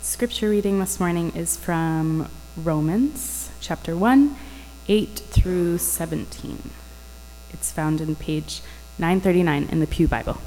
Scripture reading this morning is from Romans chapter 1, 8 through 17. It's found in page 939 in the Pew Bible.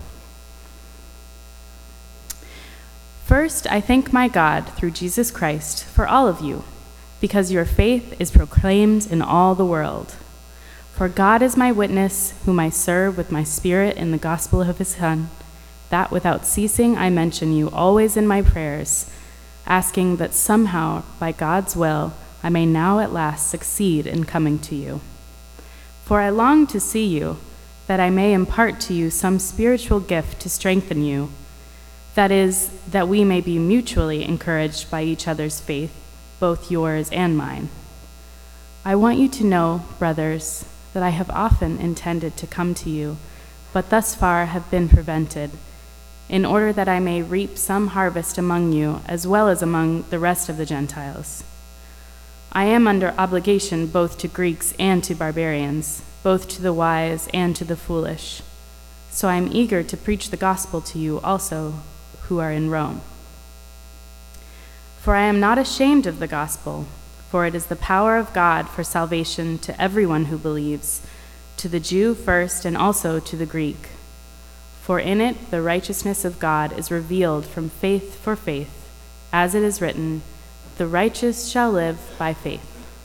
First, I thank my God through Jesus Christ for all of you, because your faith is proclaimed in all the world. For God is my witness, whom I serve with my spirit in the gospel of his Son, that without ceasing I mention you always in my prayers, asking that somehow, by God's will, I may now at last succeed in coming to you. For I long to see you, that I may impart to you some spiritual gift to strengthen you, that is, that we may be mutually encouraged by each other's faith, both yours and mine. I want you to know, brothers, that I have often intended to come to you, but thus far have been prevented, in order that I may reap some harvest among you, as well as among the rest of the Gentiles. I am under obligation both to Greeks and to barbarians, both to the wise and to the foolish. So I am eager to preach the gospel to you also who are in Rome. For I am not ashamed of the gospel, for it is the power of God for salvation to everyone who believes, to the Jew first and also to the Greek. For in it the righteousness of God is revealed from faith for faith, as it is written, the righteous shall live by faith.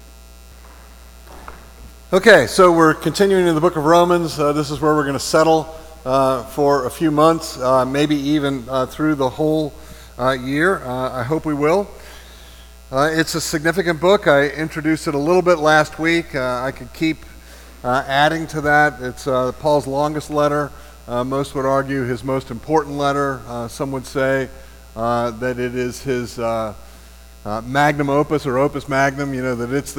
Okay, so we're continuing in the book of Romans. This is where we're going to settle for a few months, maybe even through the whole year. I hope we will. It's a significant book. I introduced it a little bit last week. I could keep adding to that. It's Paul's longest letter. Most would argue his most important letter. Some would say that it is his magnum opus or opus magnum. You know, that it's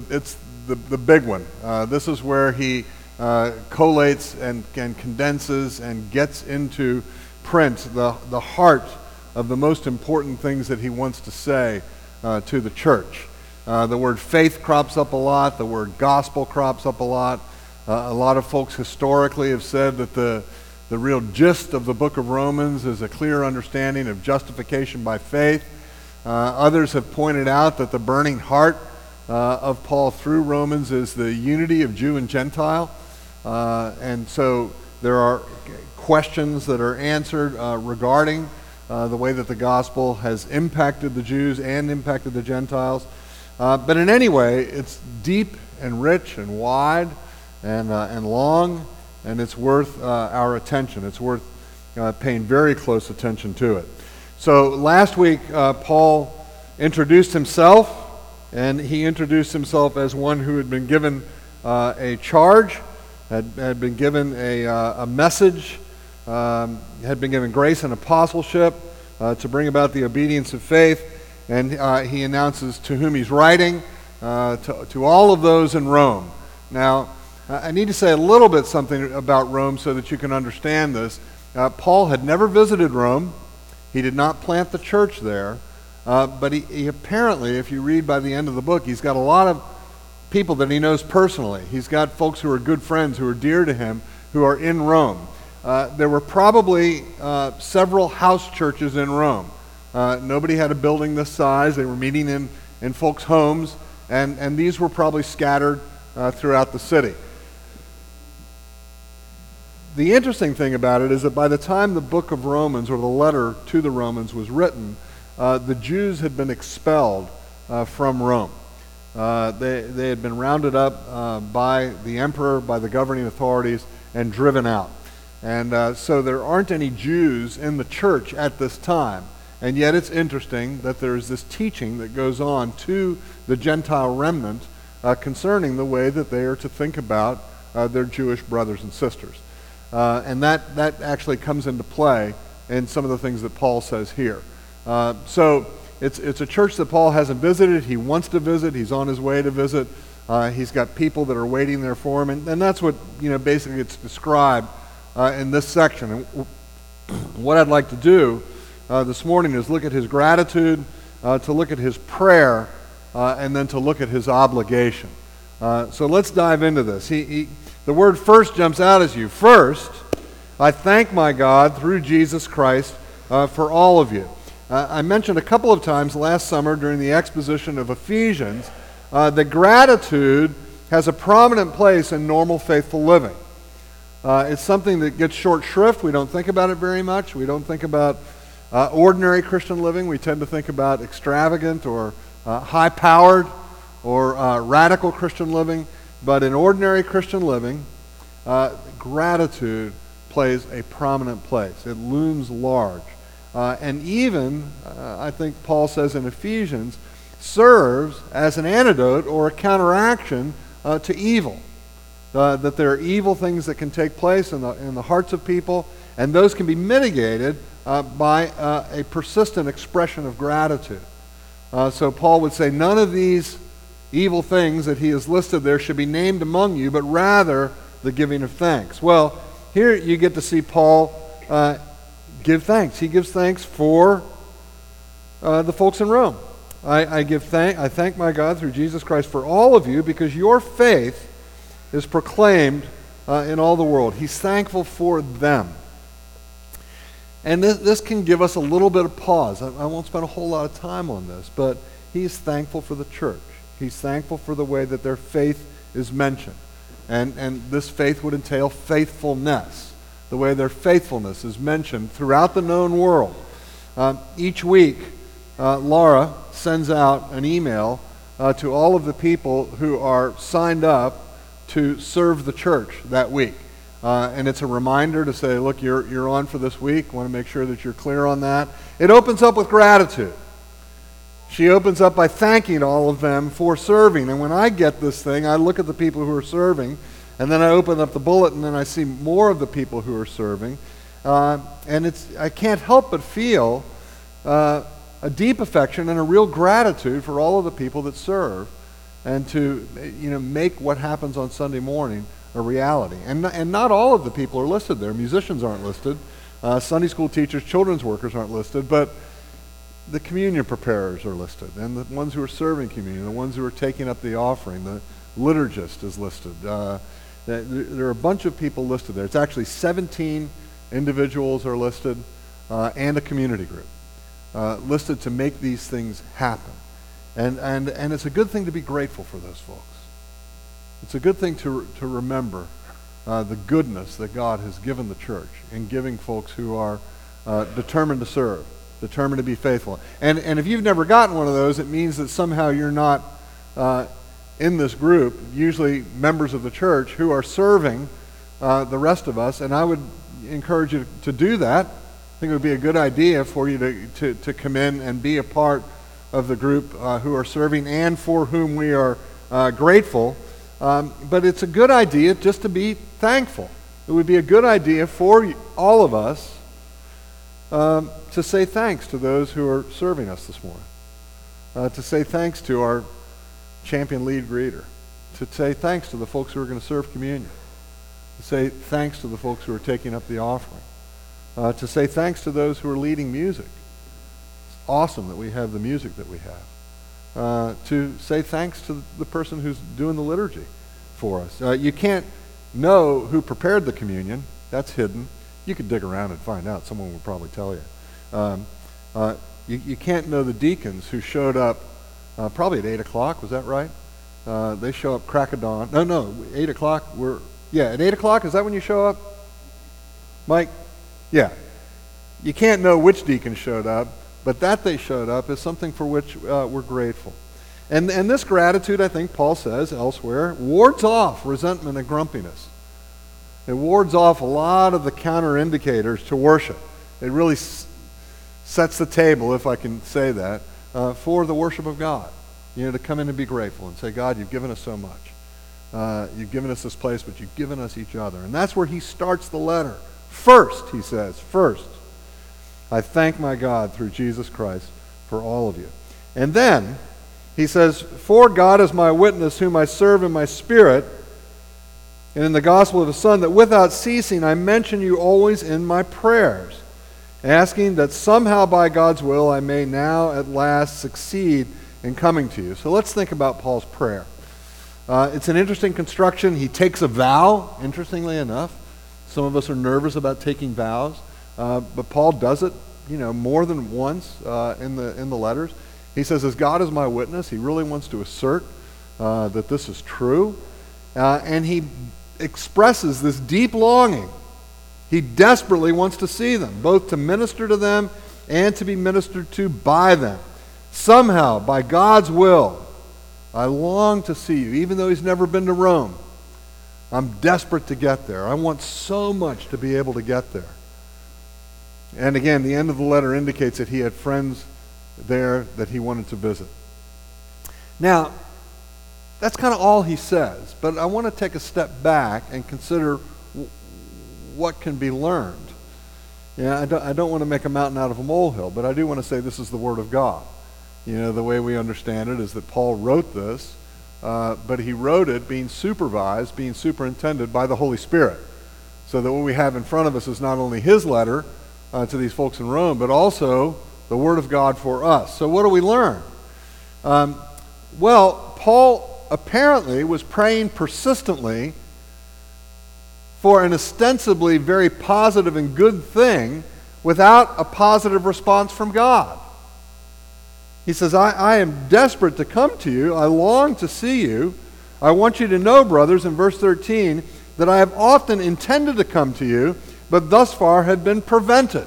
the big one. This is where he collates and condenses and gets into print the heart of the most important things that he wants to say to the church. The word faith crops up a lot. The word gospel crops up a lot. A lot of folks historically have said that the real gist of the book of Romans is a clear understanding of justification by faith. Others have pointed out that the burning heart of Paul through Romans is the unity of Jew and Gentile. And so there are questions that are answered regarding the way that the gospel has impacted the Jews and impacted the Gentiles. But in any way, it's deep and rich and wide and long, and it's worth our attention. It's worth paying very close attention to it. So last week, Paul introduced himself, and he introduced himself as one who had been given a charge, had been given a message, had been given grace and apostleship to bring about the obedience of faith, and he announces to whom he's writing, to all of those in Rome. Now, I need to say a little bit something about Rome so that you can understand this. Paul had never visited Rome. He did not plant the church there, but he apparently, if you read by the end of the book, he's got a lot of people that he knows personally. He's got folks who are good friends, who are dear to him, who are in Rome. There were probably several house churches in Rome. Nobody had a building this size. They were meeting in folks' homes, and these were probably scattered throughout the city. The interesting thing about it is that by the time the book of Romans, or the letter to the Romans, was written, the Jews had been expelled from Rome. They had been rounded up by the emperor, by the governing authorities, and driven out. And so there aren't any Jews in the church at this time. And yet it's interesting that there's this teaching that goes on to the Gentile remnant concerning the way that they are to think about their Jewish brothers and sisters. And that actually comes into play in some of the things that Paul says here. So it's a church that Paul hasn't visited. He wants to visit. He's on his way to visit. He's got people that are waiting there for him. And that's what, basically it's described in this section. And what I'd like to do this morning is look at his gratitude, to look at his prayer, and then to look at his obligation. So let's dive into this. The word first jumps out as you. First, I thank my God through Jesus Christ for all of you. I mentioned a couple of times last summer during the exposition of Ephesians that gratitude has a prominent place in normal faithful living. It's something that gets short shrift. We don't think about it very much. We don't think about ordinary Christian living. We tend to think about extravagant or high-powered or radical Christian living. But in ordinary Christian living, gratitude plays a prominent place. It looms large. And even, I think Paul says in Ephesians, serves as an antidote or a counteraction to evil. That there are evil things that can take place in the hearts of people, and those can be mitigated by a persistent expression of gratitude. So Paul would say, none of these evil things that he has listed there should be named among you, but rather the giving of thanks. Well, here you get to see Paul give thanks. He gives thanks for the folks in Rome. I thank my God through Jesus Christ for all of you, because your faith is proclaimed in all the world. He's thankful for them. And this can give us a little bit of pause. I won't spend a whole lot of time on this, but he's thankful for the church. He's thankful for the way that their faith is mentioned. And this faith would entail faithfulness, the way their faithfulness is mentioned throughout the known world. Each week, Laura sends out an email to all of the people who are signed up to serve the church that week. And it's a reminder to say, look, you're on for this week. Want to make sure that you're clear on that. It opens up with gratitude. She opens up by thanking all of them for serving. And when I get this thing, I look at the people who are serving, and then I open up the bulletin and I see more of the people who are serving. And I can't help but feel a deep affection and a real gratitude for all of the people that serve, and to make what happens on Sunday morning a reality. And not all of the people are listed there. Musicians aren't listed. Sunday school teachers, children's workers aren't listed, but the communion preparers are listed, and the ones who are serving communion, the ones who are taking up the offering, the liturgist is listed. There are a bunch of people listed there. It's actually 17 individuals are listed, and a community group listed to make these things happen. And it's a good thing to be grateful for those folks. It's a good thing to remember the goodness that God has given the church in giving folks who are determined to serve, determined to be faithful. And if you've never gotten one of those, it means that somehow you're not in this group, usually members of the church, who are serving the rest of us. And I would encourage you to do that. I think it would be a good idea for you to come in and be a part of the group who are serving and for whom we are grateful. But it's a good idea just to be thankful. It would be a good idea for all of us to say thanks to those who are serving us this morning. To say thanks to our champion lead greeter. To say thanks to the folks who are going to serve communion. To say thanks to the folks who are taking up the offering. To say thanks to those who are leading music. It's awesome that we have the music that we have. To say thanks to the person who's doing the liturgy for us. You can't know who prepared the communion. That's hidden. You could dig around and find out. Someone would probably tell you. You can't know the deacons who showed up probably at 8 o'clock. Was that right? They show up crack of dawn. No, 8 o'clock. At 8 o'clock, is that when you show up? Mike? Yeah. You can't know which deacon showed up, but that they showed up is something for which we're grateful. And this gratitude, I think Paul says elsewhere, wards off resentment and grumpiness. It wards off a lot of the counter indicators to worship. It really sets the table, if I can say that, for the worship of God. To come in and be grateful and say, God, you've given us so much. You've given us this place, but you've given us each other. And that's where he starts the letter. First, he says, I thank my God through Jesus Christ for all of you. And then he says, for God is my witness, whom I serve in my spirit, and in the gospel of his Son, that without ceasing I mention you always in my prayers, asking that somehow by God's will I may now at last succeed in coming to you. So let's think about Paul's prayer. It's an interesting construction. He takes a vow, interestingly enough. Some of us are nervous about taking vows, but Paul does it more than once in the letters. He says, as God is my witness, he really wants to assert that this is true. And he expresses this deep longing. He desperately wants to see them, both to minister to them and to be ministered to by them. Somehow, by God's will, I long to see you, even though he's never been to Rome. I'm desperate to get there. I want so much to be able to get there. And again, the end of the letter indicates that he had friends there that he wanted to visit. Now, that's kind of all he says, but I want to take a step back and consider what can be learned. I don't want to make a mountain out of a molehill, but I do want to say this is the Word of God. The way we understand it is that Paul wrote this, but he wrote it being supervised, being superintended by the Holy Spirit. So that what we have in front of us is not only his letter to these folks in Rome, but also the Word of God for us. So what do we learn? Paul apparently was praying persistently for an ostensibly very positive and good thing without a positive response from God. He says, I am desperate to come to you. I long to see you. I want you to know, brothers, in verse 13, that I have often intended to come to you, but thus far have been prevented.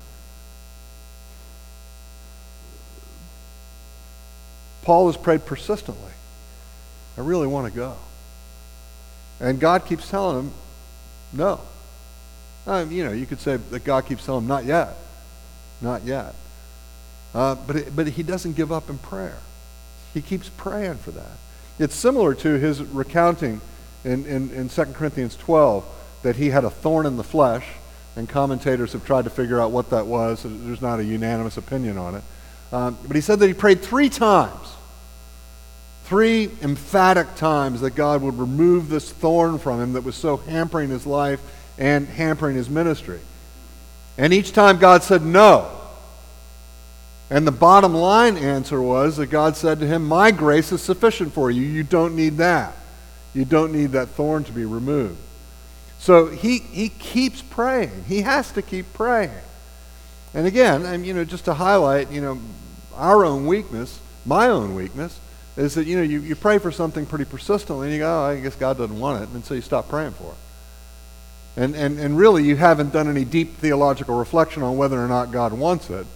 Paul has prayed persistently. I really want to go. And God keeps telling him, no. You could say that God keeps telling him, not yet. Not yet. But he doesn't give up in prayer. He keeps praying for that. It's similar to his recounting in 2 Corinthians 12 that he had a thorn in the flesh, and commentators have tried to figure out what that was. There's not a unanimous opinion on it. But he said that he prayed 3 times. 3 emphatic times that God would remove this thorn from him that was so hampering his life and hampering his ministry. And each time God said no. And the bottom line answer was that God said to him, my grace is sufficient for you. You don't need that. You don't need that thorn to be removed. So he keeps praying. He has to keep praying. And again, just to highlight, our own weakness, my own weakness, is that, you pray for something pretty persistently, and you go, I guess God doesn't want it, and so you stop praying for it. And really, you haven't done any deep theological reflection on whether or not God wants it.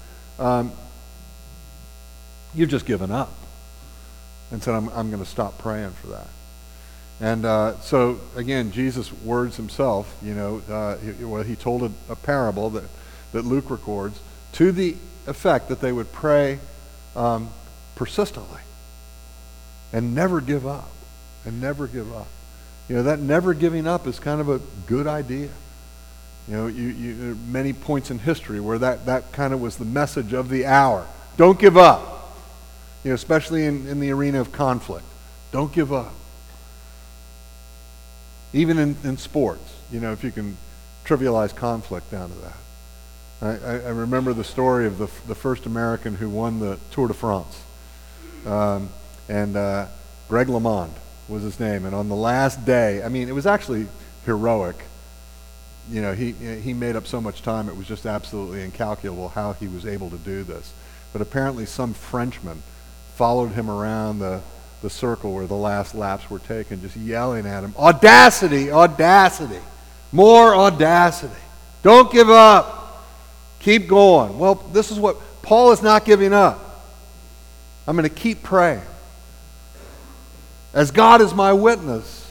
You've just given up and said, I'm going to stop praying for that. And so, again, Jesus words himself, he told a parable that Luke records to the effect that they would pray persistently. And never give up. And never give up. That never giving up is kind of a good idea. There are many points in history where that kind of was the message of the hour. Don't give up. Especially in the arena of conflict. Don't give up. Even in sports, if you can trivialize conflict down to that. I remember the story of the first American who won the Tour de France. And Greg LeMond was his name. And on the last day, it was actually heroic. He made up so much time, it was just absolutely incalculable how he was able to do this. But apparently some Frenchman followed him around the circle where the last laps were taken, just yelling at him, audacity, audacity, more audacity. Don't give up. Keep going. Well, this is what Paul is not giving up. I'm going to keep praying. As God is my witness,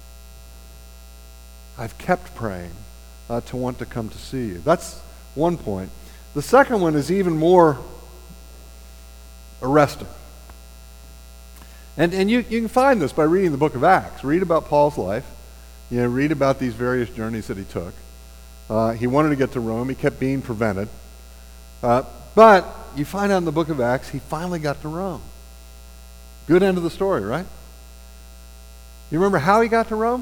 I've kept praying to want to come to see you. That's one point. The second one is even more arresting. And you can find this by reading the book of Acts. Read about Paul's life. Read about these various journeys that he took. He wanted to get to Rome. He kept being prevented. But you find out in the book of Acts, he finally got to Rome. Good end of the story, right? You remember how he got to Rome?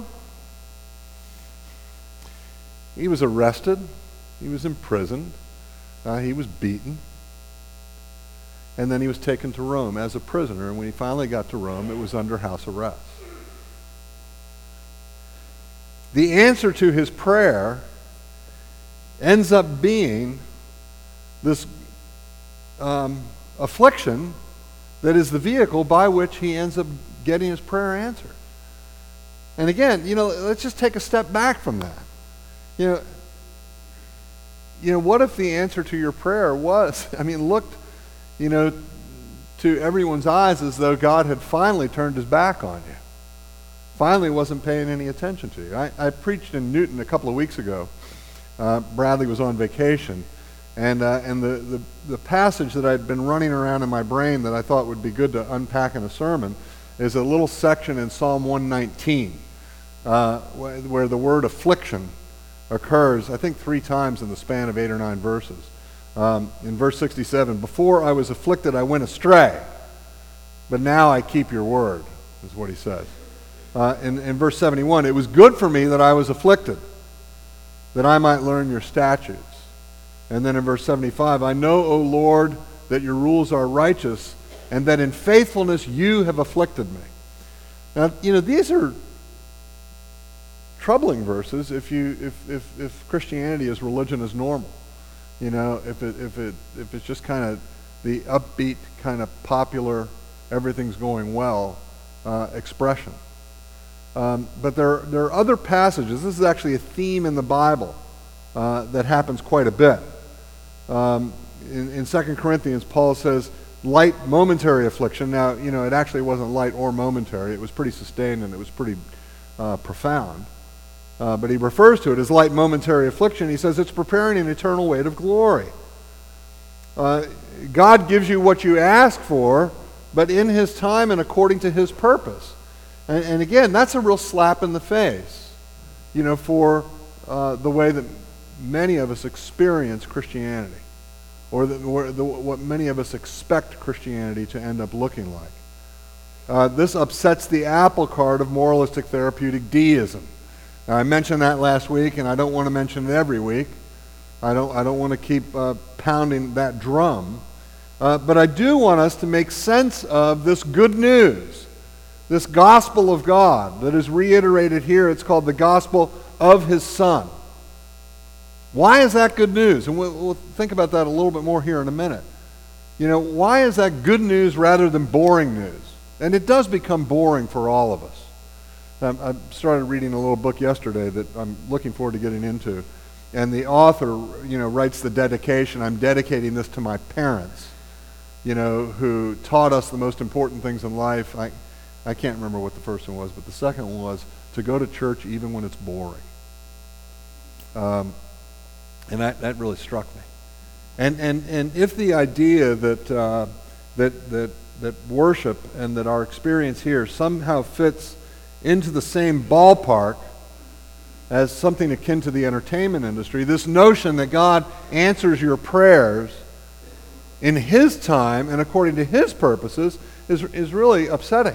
He was arrested. He was imprisoned. He was beaten. And then he was taken to Rome as a prisoner. And when he finally got to Rome, it was under house arrest. The answer to his prayer ends up being this affliction that is the vehicle by which he ends up getting his prayer answered. And again, let's just take a step back from that. What if the answer to your prayer looked, to everyone's eyes as though God had finally turned his back on you. Finally wasn't paying any attention to you. I preached in Newton a couple of weeks ago. Bradley was on vacation. And the passage that I'd been running around in my brain that I thought would be good to unpack in a sermon is a little section in Psalm 119 where the word affliction occurs, I think 3 times in the span of 8 or 9 verses. In verse 67, before I was afflicted I went astray, but now I keep your word, is what he says. In verse 71, it was good for me that I was afflicted, that I might learn your statutes. And then in verse 75, I know, O Lord, that your rules are righteous, and that in faithfulness you have afflicted me. Now, these are troubling verses if Christianity is religion as normal. If it's just kind of the upbeat, kind of popular, everything's going well expression. But there are other passages. This is actually a theme in the Bible that happens quite a bit. In 2 Corinthians, Paul says, light momentary affliction. Now, it actually wasn't light or momentary. It was pretty sustained and it was pretty profound. But he refers to it as light momentary affliction. He says it's preparing an eternal weight of glory. God gives you what you ask for, but in his time and according to his purpose. And again, that's a real slap in the face, for the way that many of us experience Christianity, or what many of us expect Christianity to end up looking like. This upsets the apple cart of moralistic therapeutic deism. Now, I mentioned that last week, and I don't want to mention it every week. I don't want to keep pounding that drum. But I do want us to make sense of this good news, this gospel of God that is reiterated here. It's called the gospel of his Son. Why is that good news? And we'll think about that a little bit more here in a minute. Why is that good news rather than boring news? And it does become boring for all of us. I started reading a little book yesterday that I'm looking forward to getting into. And the author, writes the dedication. I'm dedicating this to my parents, who taught us the most important things in life. I can't remember what the first one was, but the second one was to go to church even when it's boring. And that really struck me. And if the idea that worship and that our experience here somehow fits into the same ballpark as something akin to the entertainment industry, this notion that God answers your prayers in his time and according to his purposes is really upsetting.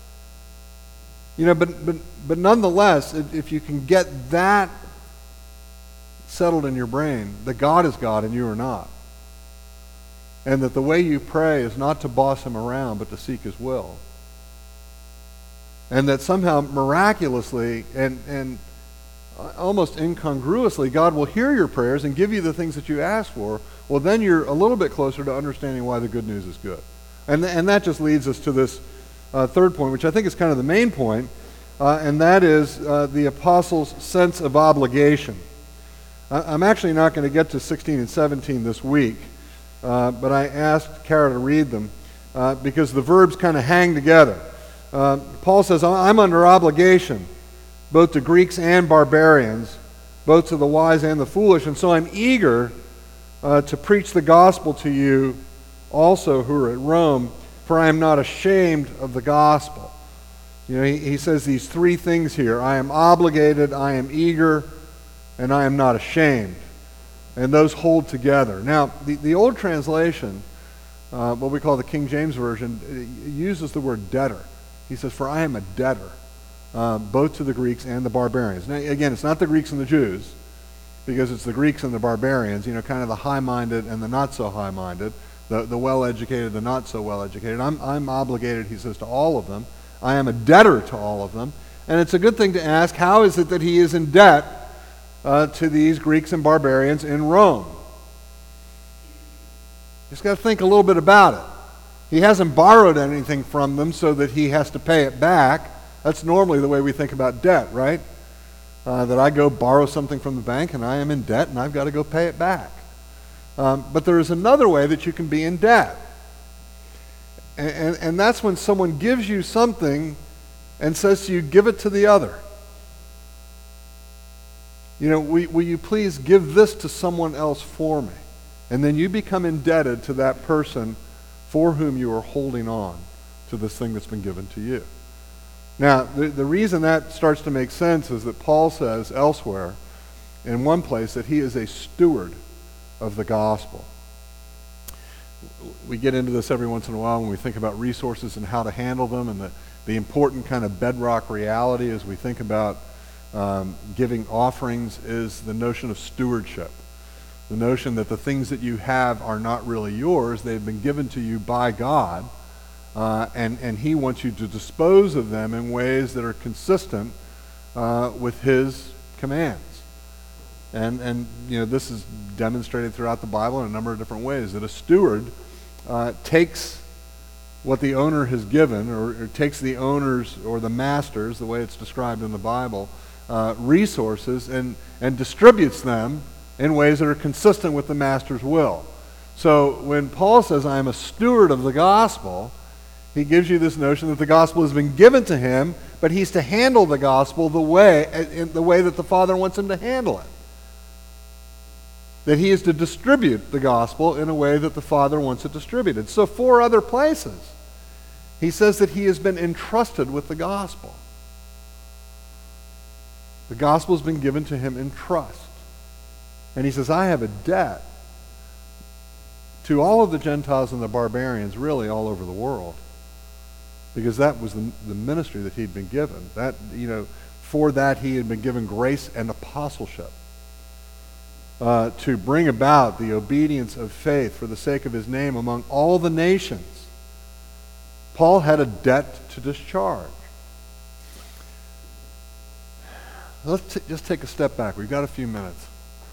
But nonetheless, if you can get that settled in your brain, that God is God and you are not, and that the way you pray is not to boss him around but to seek his will, and that somehow miraculously and almost incongruously God will hear your prayers and give you the things that you ask for, well, then you're a little bit closer to understanding why the good news is good. And that just leads us to this third point, which I think is kind of the main point, and that is the apostles' sense of obligation. I'm actually not going to get to 16 and 17 this week, but I asked Kara to read them because the verbs kind of hang together. Paul says, I'm under obligation, both to Greeks and barbarians, both to the wise and the foolish, and so I'm eager to preach the gospel to you also who are at Rome, for I am not ashamed of the gospel. He says these 3 things here. I am obligated, I am eager, and I am not ashamed. And those hold together. Now, the old translation, what we call the King James Version, uses the word debtor. He says, for I am a debtor, both to the Greeks and the barbarians. Now, again, it's not the Greeks and the Jews, because it's the Greeks and the barbarians, kind of the high-minded and the not-so-high-minded, the well-educated, the not-so-well-educated. I'm obligated, he says, to all of them. I am a debtor to all of them. And it's a good thing to ask, how is it that he is in debt to these Greeks and barbarians in Rome? Just got to think a little bit about it. He hasn't borrowed anything from them so that he has to pay it back. That's normally the way we think about debt, right? That I go borrow something from the bank and I am in debt and I've got to go pay it back. But there is another way that you can be in debt. And that's when someone gives you something and says to you, give it to the other. You know, will you please give this to someone else for me? And then you become indebted to that person for whom you are holding on to this thing that's been given to you. Now, the reason that starts to make sense is that Paul says elsewhere, in one place, that he is a steward of the gospel. We get into this every once in a while when we think about resources and how to handle them, and the important kind of bedrock reality as we think about giving offerings is the notion of stewardship. The notion that the things that you have are not really yours, they've been given to you by God, and he wants you to dispose of them in ways that are consistent with his commands. And you know, this is demonstrated throughout the Bible in a number of different ways, that a steward takes what the owner has given, or takes the owner's or the master's, the way it's described in the Bible, resources and distributes them in ways that are consistent with the master's will. So when Paul says, I am a steward of the gospel, he gives you this notion that the gospel has been given to him, but he's to handle the gospel in the way that the Father wants him to handle it. That he is to distribute the gospel in a way that the Father wants it distributed. So 4 other places, he says that he has been entrusted with the gospel. The gospel has been given to him in trust. And he says, I have a debt to all of the Gentiles and the barbarians, really all over the world, because that was the ministry that he'd been given. That, you know, for that he had been given grace and apostleship to bring about the obedience of faith for the sake of his name among all the nations. Paul had a debt to discharge. Let's just take a step back. We've got a few minutes.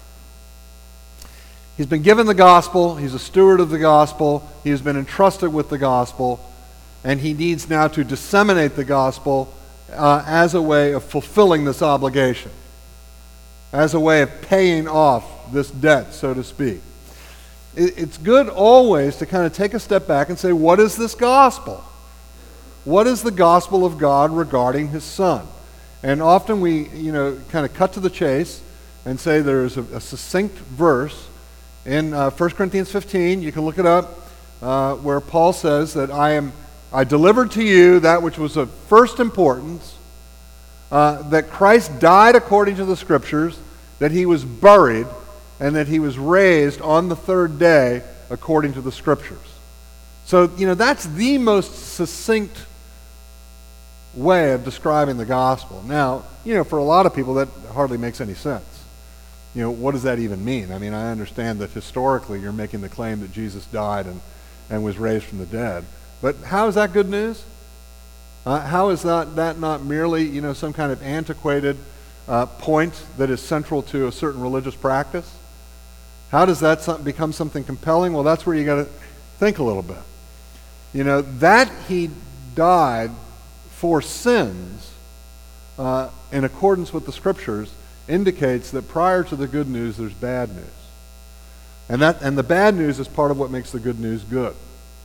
He's been given the gospel. He's a steward of the gospel. He has been entrusted with the gospel. And he needs now to disseminate the gospel as a way of fulfilling this obligation, as a way of paying off this debt, so to speak. It's good always to kind of take a step back and say, what is this gospel? What is the gospel of God regarding his Son? And often we, kind of cut to the chase and say there's a succinct verse in 1 Corinthians 15, you can look it up, where Paul says that I delivered to you that which was of first importance, that Christ died according to the Scriptures, that he was buried, and that he was raised on the 3rd day according to the Scriptures. So, that's the most succinct way of describing the gospel. Now, for a lot of people that hardly makes any sense. What does that even mean? I mean, I understand that historically you're making the claim that Jesus died and was raised from the dead. But how is that good news? How is that not merely, some kind of antiquated point that is central to a certain religious practice? How does that become something compelling? Well, that's where you got to think a little bit. That he died for sins in accordance with the Scriptures indicates that prior to the good news, there's bad news. And the bad news is part of what makes the good news good.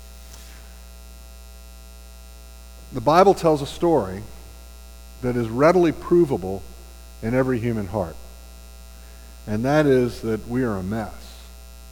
The Bible tells a story that is readily provable in every human heart. And that is that we are a mess.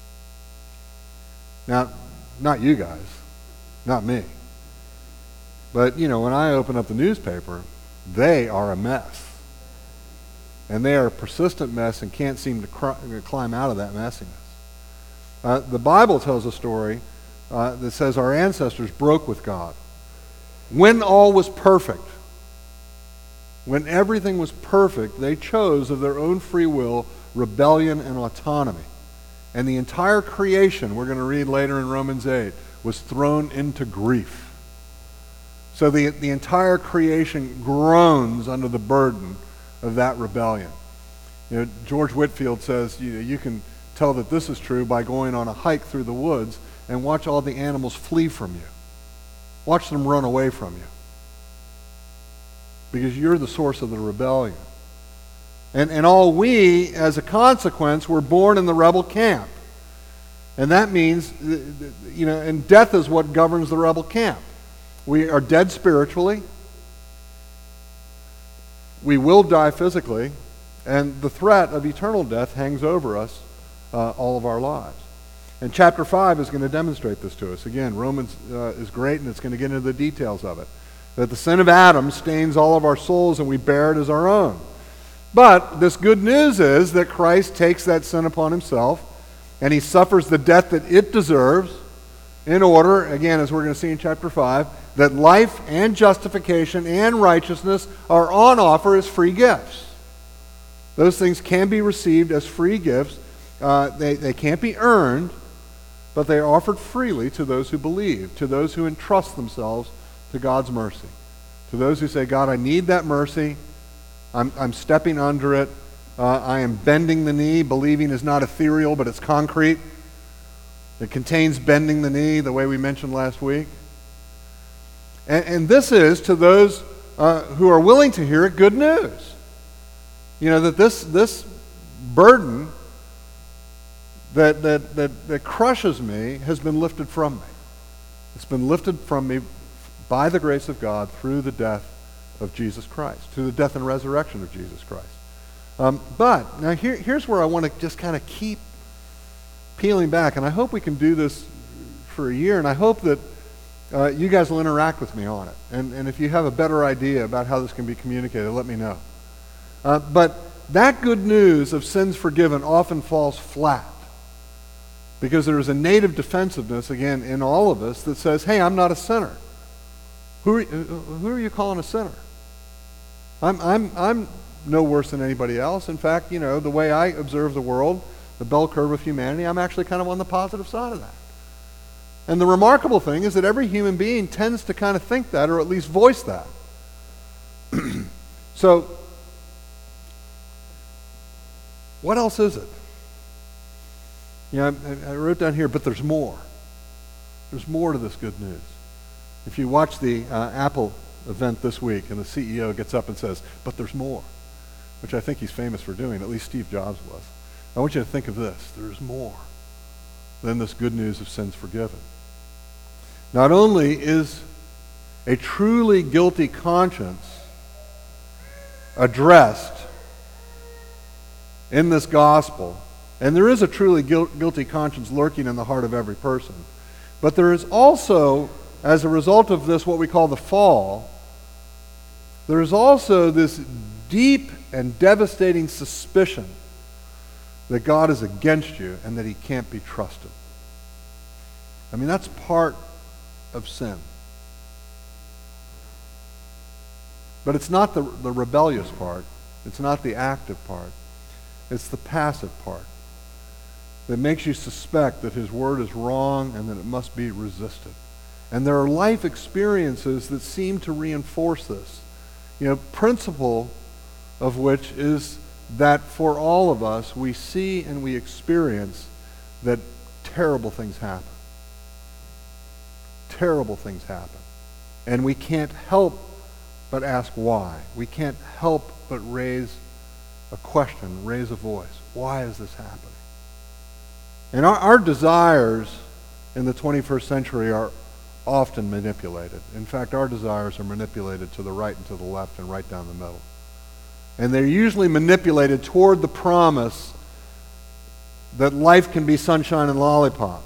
Now, not you guys, not me. But, when I open up the newspaper, they are a mess. And they are a persistent mess and can't seem to climb out of that messiness. The Bible tells a story that says our ancestors broke with God. When all was perfect, when everything was perfect, they chose of their own free will rebellion and autonomy. And the entire creation, we're going to read later in Romans 8, was thrown into grief. So the entire creation groans under the burden of that rebellion. George Whitefield says you can tell that this is true by going on a hike through the woods and watch all the animals flee from you. Watch them run away from you. Because you're the source of the rebellion. And all we, as a consequence, were born in the rebel camp. And that means, and death is what governs the rebel camp. We are dead spiritually. We will die physically. And the threat of eternal death hangs over us all of our lives. And chapter 5 is going to demonstrate this to us. Again, Romans is great, and it's going to get into the details of it. That the sin of Adam stains all of our souls, and we bear it as our own. But this good news is that Christ takes that sin upon himself, and he suffers the death that it deserves in order, again, as we're going to see in chapter 5, that life and justification and righteousness are on offer as free gifts. Those things can be received as free gifts. They can't be earned, but they are offered freely to those who believe, to those who entrust themselves to God's mercy, to those who say, God, I need that mercy. I'm stepping under it. I am bending the knee. Believing is not ethereal, but it's concrete. It contains bending the knee, the way we mentioned last week. And this is, to those who are willing to hear it, good news. That this burden that crushes me has been lifted from me. It's been lifted from me by the grace of God through the death of Jesus Christ, through the death and resurrection of Jesus Christ. But now here's where I want to just kind of keep peeling back, and I hope we can do this for a year, and I hope that you guys will interact with me on it. And if you have a better idea about how this can be communicated, let me know. But that good news of sins forgiven often falls flat because there is a native defensiveness, again, in all of us that says, hey, I'm not a sinner. Who are you calling a sinner? I'm no worse than anybody else. In fact, the way I observe the world, the bell curve of humanity, I'm actually kind of on the positive side of that. And the remarkable thing is that every human being tends to kind of think that, or at least voice that. So, what else is it? I wrote down here, but there's more. There's more to this good news. If you watch the Apple event this week and the CEO gets up and says, but there's more, which I think he's famous for doing, at least Steve Jobs was. I want you to think of this. There's more than this good news of sins forgiven. Not only is a truly guilty conscience addressed in this gospel, and there is a truly guilty conscience lurking in the heart of every person, but there is also, as a result of this, what we call the fall, there is also this deep and devastating suspicion that God is against you and that he can't be trusted. I mean, that's part of sin. But it's not the rebellious part. It's not the active part. It's the passive part that makes you suspect that his word is wrong and that it must be resisted. And there are life experiences that seem to reinforce this. Principle of which is that for all of us, we see and we experience that terrible things happen. Terrible things happen. And we can't help but ask why. We can't help but raise a question, raise a voice. Why is this happening? And our desires in the 21st century are often manipulated. In fact, our desires are manipulated to the right and to the left and right down the middle. And they're usually manipulated toward the promise that life can be sunshine and lollipops.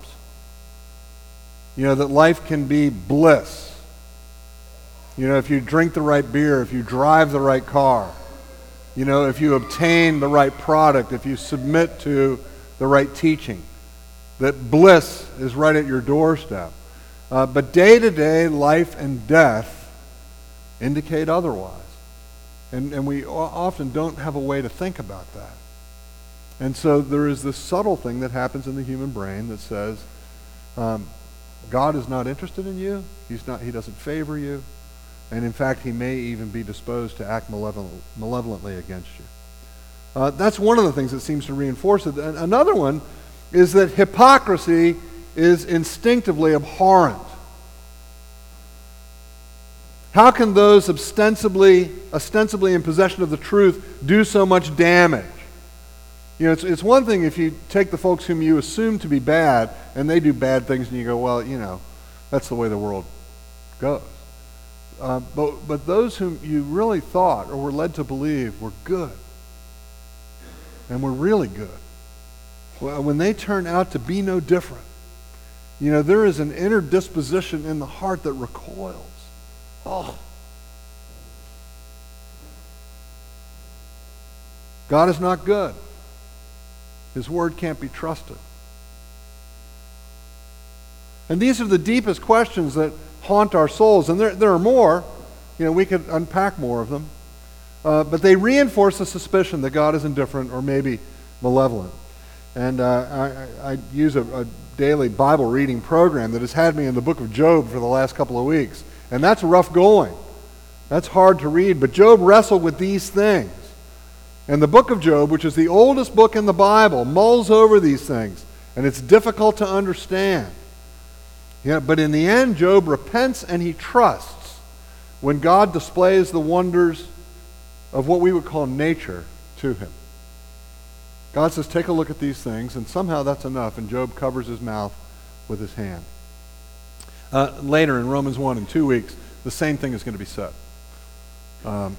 That life can be bliss. If you drink the right beer, if you drive the right car, if you obtain the right product, if you submit to the right teaching, that bliss is right at your doorstep. But day-to-day life and death indicate otherwise. And we often don't have a way to think about that. And so there is this subtle thing that happens in the human brain that says, God is not interested in you. He doesn't favor you. And in fact, he may even be disposed to act malevolently against you. That's one of the things that seems to reinforce it. And another one is that hypocrisy is instinctively abhorrent. How can those ostensibly in possession of the truth do so much damage? You know, it's one thing if you take the folks whom you assume to be bad and they do bad things and you go, well, you know, that's the way the world goes. But those whom you really thought or were led to believe were good and were really good, well, when they turn out to be no different, you know, there is an inner disposition in the heart that recoils. Oh. God is not good. His word can't be trusted. And these are the deepest questions that haunt our souls. And there are more. You know, we could unpack more of them. But they reinforce the suspicion that God is indifferent or maybe malevolent. And I use a daily Bible reading program that has had me in the book of Job for the last couple of weeks. And that's rough going. That's hard to read. But Job wrestled with these things. And the book of Job, which is the oldest book in the Bible, mulls over these things. And it's difficult to understand. Yeah, but in the end, Job repents and he trusts when God displays the wonders of what we would call nature to him. God says, take a look at these things, and somehow that's enough, and Job covers his mouth with his hand. Later in Romans 1, in 2 weeks, the same thing is going to be said. But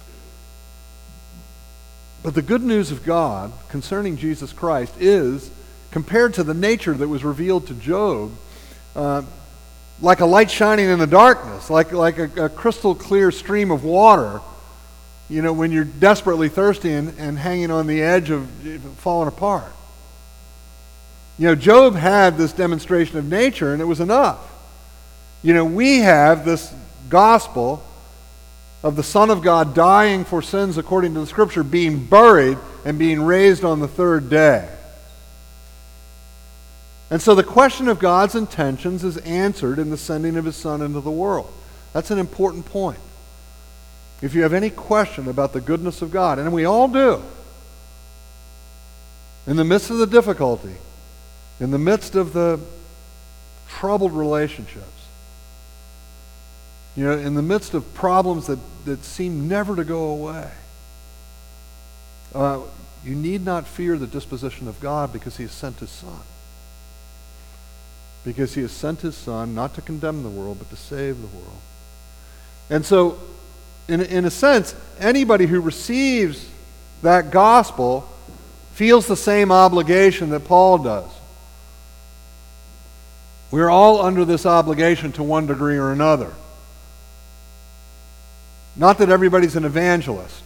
the good news of God concerning Jesus Christ is, compared to the nature that was revealed to Job, like a light shining in the darkness, like a crystal clear stream of water, you know, when you're desperately thirsty and hanging on the edge of falling apart. You know, Job had this demonstration of nature, and it was enough. You know, we have this gospel of the Son of God dying for sins according to the Scripture, being buried and being raised on the third day. And so the question of God's intentions is answered in the sending of His Son into the world. That's an important point. If you have any question about the goodness of God, and we all do, in the midst of the difficulty, in the midst of the troubled relationships, you know, in the midst of problems that seem never to go away, you need not fear the disposition of God because He has sent His Son. Because He has sent His Son not to condemn the world, but to save the world. And so, in a sense, anybody who receives that gospel feels the same obligation that Paul does. We're all under this obligation to one degree or another. Not that everybody's an evangelist,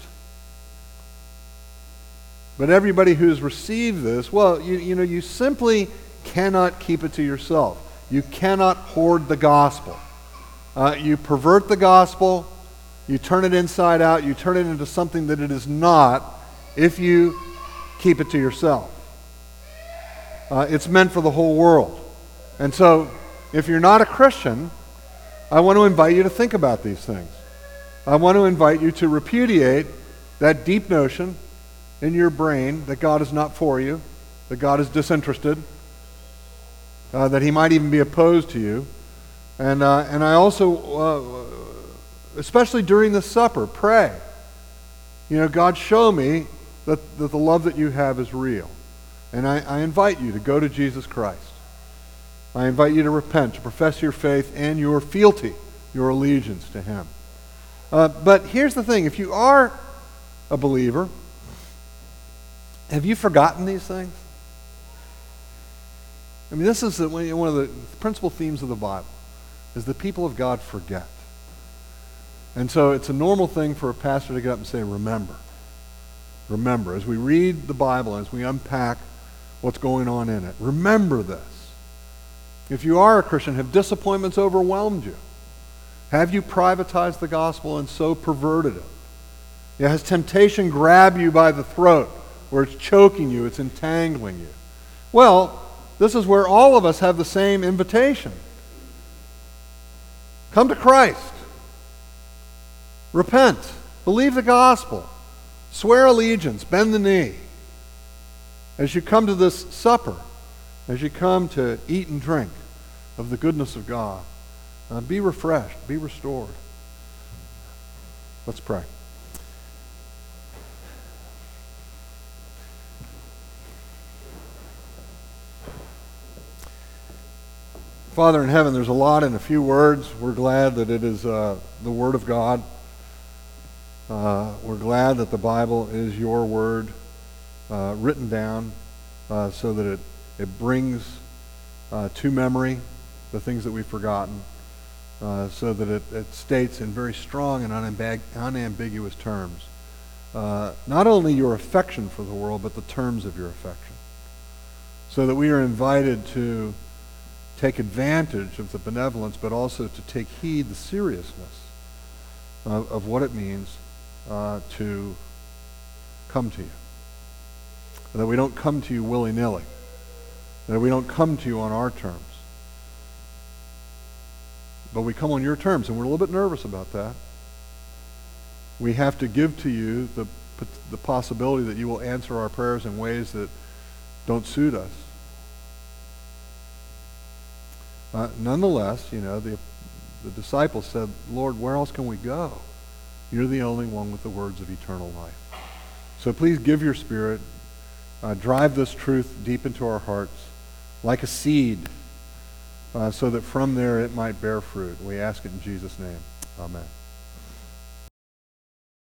but everybody who's received this, well, you know, you simply cannot keep it to yourself. You cannot hoard the gospel. You pervert the gospel, you turn it inside out, you turn it into something that it is not if you keep it to yourself. It's meant for the whole world. And so, if you're not a Christian, I want to invite you to think about these things. I want to invite you to repudiate that deep notion in your brain that God is not for you, that God is disinterested, that He might even be opposed to you. And I also, especially during the supper, pray. You know, God, show me that the love that you have is real. And I invite you to go to Jesus Christ. I invite you to repent, to profess your faith and your fealty, your allegiance to Him. But here's the thing. If you are a believer, have you forgotten these things? I mean, this is one of the principal themes of the Bible, is the people of God forget. And so it's a normal thing for a pastor to get up and say, remember. Remember. As we read the Bible, as we unpack what's going on in it, remember this. If you are a Christian, have disappointments overwhelmed you? Have you privatized the gospel and so perverted it? Yeah, has temptation grabbed you by the throat where it's choking you, it's entangling you? Well, this is where all of us have the same invitation. Come to Christ. Repent. Believe the gospel. Swear allegiance. Bend the knee. As you come to this supper, as you come to eat and drink of the goodness of God, be refreshed, be restored. Let's pray. Father in heaven, there's a lot in a few words. We're glad that it is the Word of God. We're glad that the Bible is your Word written down so that it brings to memory the things that we've forgotten, so that it states in very strong and unambiguous terms not only your affection for the world, but the terms of your affection, so that we are invited to take advantage of the benevolence, but also to take heed the seriousness of what it means to come to you. That we don't come to you willy-nilly. That we don't come to you on our terms. But we come on your terms, and we're a little bit nervous about that. We have to give to you the possibility that you will answer our prayers in ways that don't suit us. Nonetheless, the disciples said, Lord, where else can we go? You're the only one with the words of eternal life. So please give your Spirit, drive this truth deep into our hearts like a seed, so that from there it might bear fruit. We ask it in Jesus' name. Amen.